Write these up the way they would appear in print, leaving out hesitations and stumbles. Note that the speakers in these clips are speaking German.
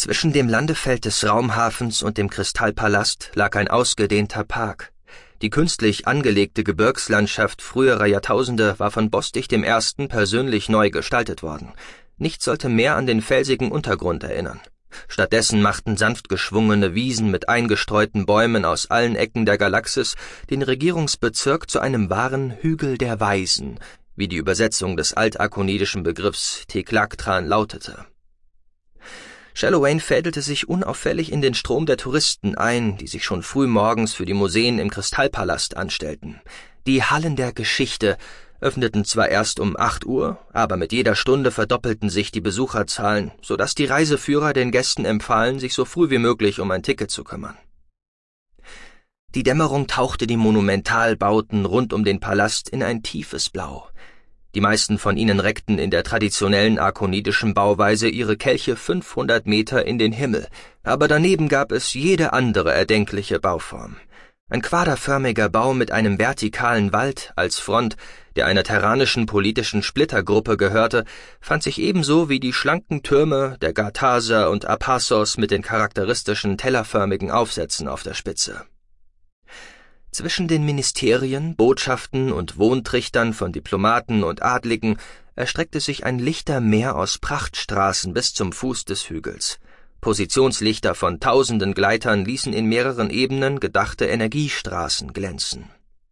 Zwischen dem Landefeld des Raumhafens und dem Kristallpalast lag ein ausgedehnter Park. Die künstlich angelegte Gebirgslandschaft früherer Jahrtausende war von Bostig I. persönlich neu gestaltet worden. Nichts sollte mehr an den felsigen Untergrund erinnern. Stattdessen machten sanft geschwungene Wiesen mit eingestreuten Bäumen aus allen Ecken der Galaxis den Regierungsbezirk zu einem wahren Hügel der Weisen, wie die Übersetzung des altarkonidischen Begriffs Teklaktran lautete. Shallowain fädelte sich unauffällig in den Strom der Touristen ein, die sich schon früh morgens für die Museen im Kristallpalast anstellten. Die Hallen der Geschichte öffneten zwar erst um 8 Uhr, aber mit jeder Stunde verdoppelten sich die Besucherzahlen, sodass die Reiseführer den Gästen empfahlen, sich so früh wie möglich um ein Ticket zu kümmern. Die Dämmerung tauchte die Monumentalbauten rund um den Palast in ein tiefes Blau. Die meisten von ihnen reckten in der traditionellen arkonidischen Bauweise ihre Kelche 500 Meter in den Himmel, aber daneben gab es jede andere erdenkliche Bauform. Ein quaderförmiger Bau mit einem vertikalen Wald als Front, der einer terranischen politischen Splittergruppe gehörte, fand sich ebenso wie die schlanken Türme der Garthaser und Apassos mit den charakteristischen tellerförmigen Aufsätzen auf der Spitze. Zwischen den Ministerien, Botschaften und Wohntrichtern von Diplomaten und Adligen erstreckte sich ein lichter Meer aus Prachtstraßen bis zum Fuß des Hügels. Positionslichter von tausenden Gleitern ließen in mehreren Ebenen gedachte Energiestraßen glänzen.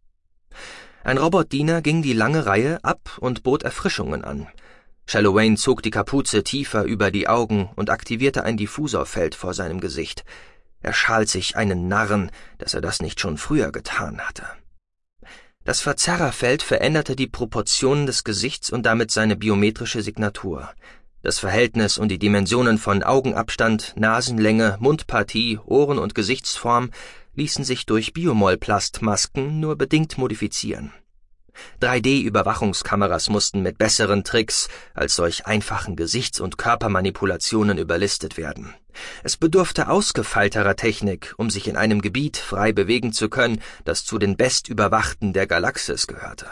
Ein Robotdiener ging die lange Reihe ab und bot Erfrischungen an. Shallowain zog die Kapuze tiefer über die Augen und aktivierte ein Diffusorfeld vor seinem Gesicht. Er schalt sich einen Narren, dass er das nicht schon früher getan hatte. Das Verzerrerfeld veränderte die Proportionen des Gesichts und damit seine biometrische Signatur. Das Verhältnis und die Dimensionen von Augenabstand, Nasenlänge, Mundpartie, Ohren- und Gesichtsform ließen sich durch Biomol-Plastmasken nur bedingt modifizieren. 3D-Überwachungskameras mussten mit besseren Tricks als solch einfachen Gesichts- und Körpermanipulationen überlistet werden. Es bedurfte ausgefeilterer Technik, um sich in einem Gebiet frei bewegen zu können, das zu den bestüberwachten der Galaxis gehörte.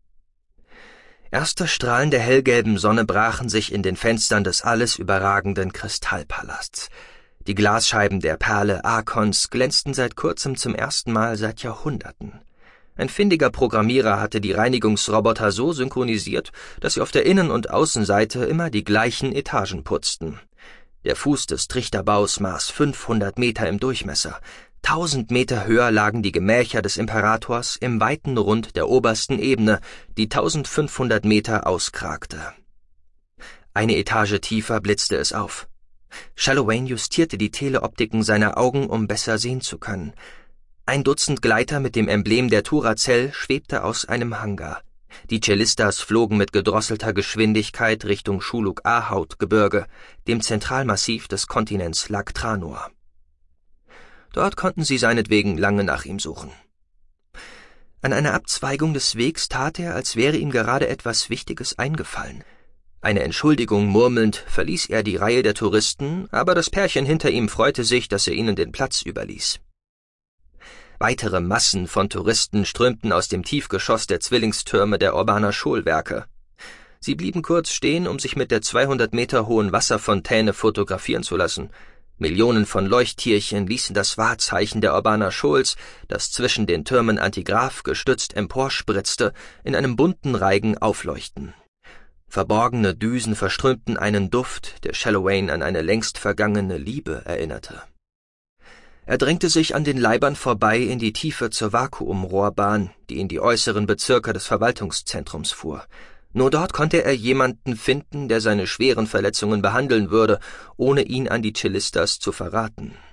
Erste Strahlen der hellgelben Sonne brachen sich in den Fenstern des alles überragenden Kristallpalasts. Die Glasscheiben der Perle Arkons glänzten seit kurzem zum ersten Mal seit Jahrhunderten. Ein findiger Programmierer hatte die Reinigungsroboter so synchronisiert, dass sie auf der Innen- und Außenseite immer die gleichen Etagen putzten. Der Fuß des Trichterbaus maß 500 Meter im Durchmesser. 1000 Meter höher lagen die Gemächer des Imperators im weiten Rund der obersten Ebene, die 1500 Meter auskragte. Eine Etage tiefer blitzte es auf. Shallowain justierte die Teleoptiken seiner Augen, um besser sehen zu können. 1 Dutzend Gleiter mit dem Emblem der Turacell schwebte aus einem Hangar. Die Cellistas flogen mit gedrosselter Geschwindigkeit Richtung Schuluk-Ahaut-Gebirge, dem Zentralmassiv des Kontinents Lactranor. Dort konnten sie seinetwegen lange nach ihm suchen. An einer Abzweigung des Wegs tat er, als wäre ihm gerade etwas Wichtiges eingefallen. Eine Entschuldigung murmelnd verließ er die Reihe der Touristen, aber das Pärchen hinter ihm freute sich, dass er ihnen den Platz überließ. Weitere Massen von Touristen strömten aus dem Tiefgeschoss der Zwillingstürme der Urbana Schol-Werke. Sie blieben kurz stehen, um sich mit der 200 Meter hohen Wasserfontäne fotografieren zu lassen. Millionen von Leuchttierchen ließen das Wahrzeichen der Urbana Schols, das zwischen den Türmen Antigraph gestützt emporspritzte, in einem bunten Reigen aufleuchten. Verborgene Düsen verströmten einen Duft, der Shallowain an eine längst vergangene Liebe erinnerte. Er drängte sich an den Leibern vorbei in die Tiefe zur Vakuumrohrbahn, die in die äußeren Bezirke des Verwaltungszentrums fuhr. Nur dort konnte er jemanden finden, der seine schweren Verletzungen behandeln würde, ohne ihn an die Cellistas zu verraten.